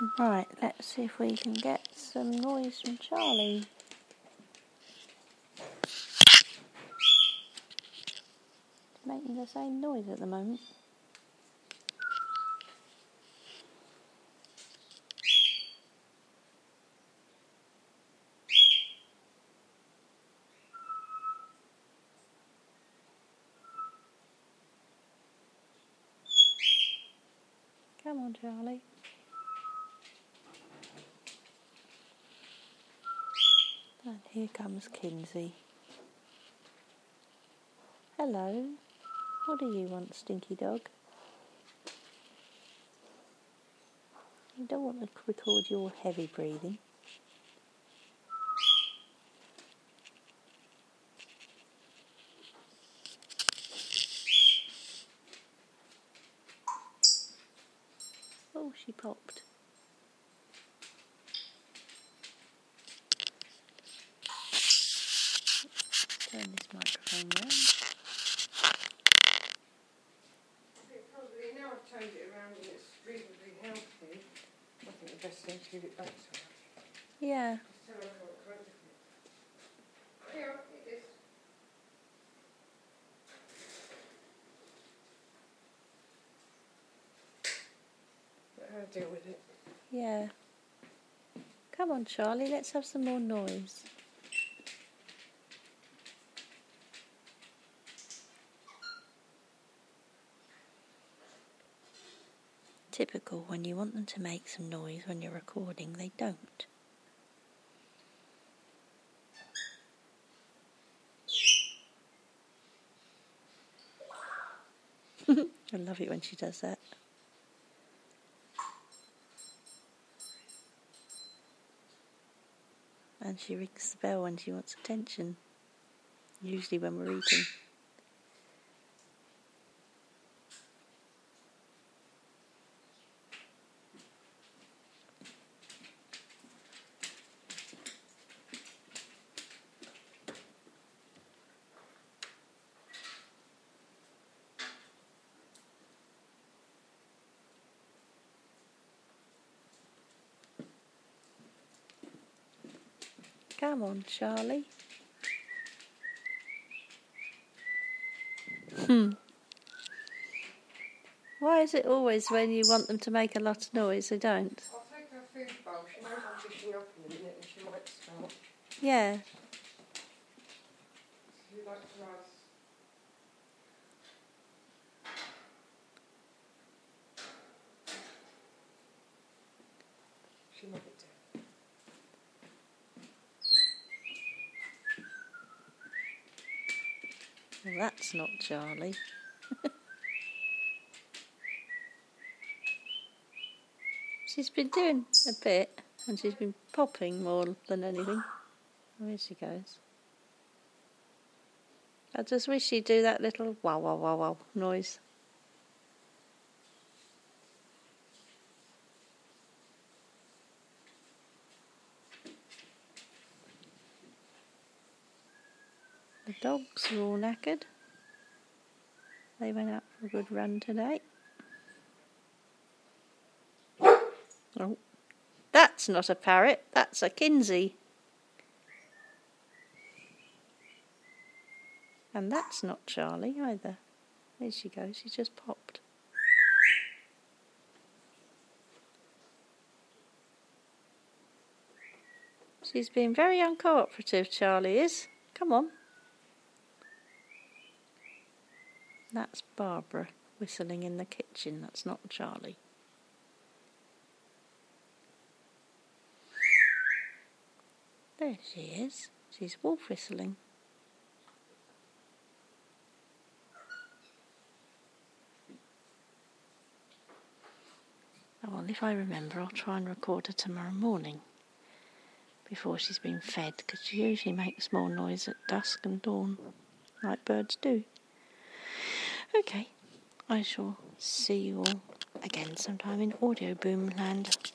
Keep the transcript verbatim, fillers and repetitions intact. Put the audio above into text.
Right, let's see if we can get some noise from Charlie. It's making the same noise at the moment. Come on, Charlie. And here comes Kinsey. Hello. What do you want, stinky dog? You don't want to record your heavy breathing. Oh, she popped. Turn this microphone round. Probably now I've turned it around and it's reasonably healthy. I think the best thing to give it back to her. Yeah. Just tell her I can't crunch it. Yeah, it is. Let her deal with it. Yeah. Come on, Charlie, let's have some more noise. Typical, when you want them to make some noise when you're recording, they don't. I love it when she does that. And she rings the bell when she wants attention, usually when we're eating. Come on, Charlie. Hmm. Why is it always when you want them to make a lot of noise, they don't? I'll take her food bowl. She knows I'm dishing up in a minute and she might start. Yeah. She likes to ask. She might do. Well, that's not Charlie. She's been doing a bit, and she's been popping more than anything. Oh, here she goes. I just wish she'd do that little wow, wow, wow, wow noise. The dogs are all knackered. They went out for a good run today. Oh, that's not a parrot, that's a Kinsey. And that's not Charlie either. There she goes, she just popped. She's been very uncooperative, Charlie is. Come on. That's Barbara whistling in the kitchen, that's not Charlie. There she is. She's wolf whistling. Oh, well, if I remember, I'll try and record her tomorrow morning before she's been fed, because she usually makes more noise at dusk and dawn, like birds do. Okay, I shall see you all again sometime in Audio Boom Land.